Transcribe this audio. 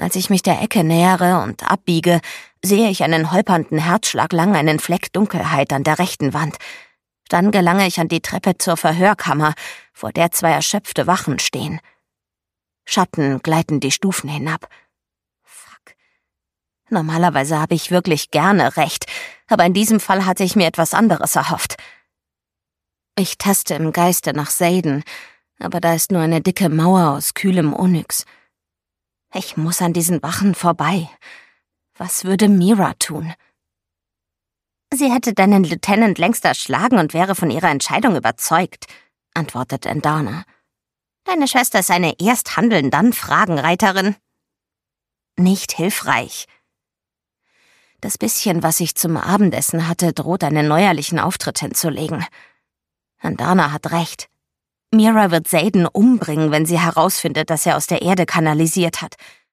Als ich mich der Ecke nähere und abbiege, sehe ich einen holpernden Herzschlag lang einen Fleck Dunkelheit an der rechten Wand. Dann gelange ich an die Treppe zur Verhörkammer, vor der 2 erschöpfte Wachen stehen. Schatten gleiten die Stufen hinab. Fuck. Normalerweise habe ich wirklich gerne recht, aber in diesem Fall hatte ich mir etwas anderes erhofft. Ich taste im Geiste nach Xaden, aber da ist nur eine dicke Mauer aus kühlem Onyx. Ich muss an diesen Wachen vorbei. Was würde Mira tun? Sie hätte deinen Lieutenant längst erschlagen und wäre von ihrer Entscheidung überzeugt, antwortet Endana. Deine Schwester ist eine erst handeln, dann Fragenreiterin. Nicht hilfreich. Das bisschen, was ich zum Abendessen hatte, droht einen neuerlichen Auftritt hinzulegen. Endana hat recht. Mira wird Xaden umbringen, wenn sie herausfindet, dass er aus der Erde kanalisiert hat.